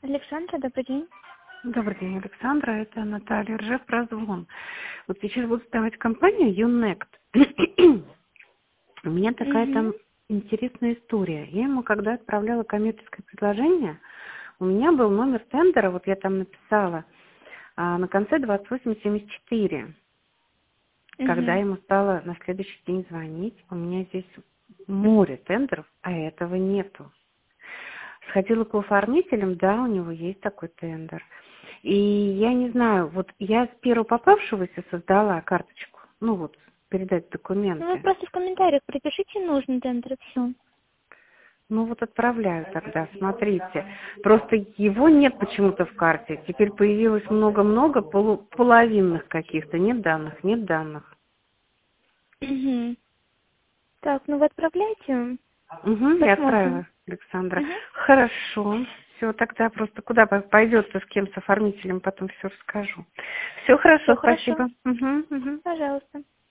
Александра, добрый день. Добрый день, Александра. Это Наталья Ржев, прозвон. Вот сейчас буду ставить компанию Юнект. У меня такая там интересная история. Я ему, когда отправляла коммерческое предложение, у меня был номер тендера, вот я там написала, на конце 2874. Когда ему стало на следующий день звонить, у меня здесь море тендеров, а этого нету. Сходила по оформителям, да, у него есть такой тендер. И я не знаю, вот я с первого попавшегося создала карточку, ну вот, передать документы. Ну, вы просто в комментариях пропишите нужный тендер, и все. Ну вот отправляю тогда, смотрите. Просто его нет почему-то в карте. Теперь появилось много-много половинных каких-то. Нет данных, нет данных. Так, ну вы отправляйте. Я отправила, Александра. Хорошо. Все, тогда просто куда пойдет, с кем, с оформителем, потом все расскажу. Все хорошо, Всё хорошо. спасибо. Пожалуйста.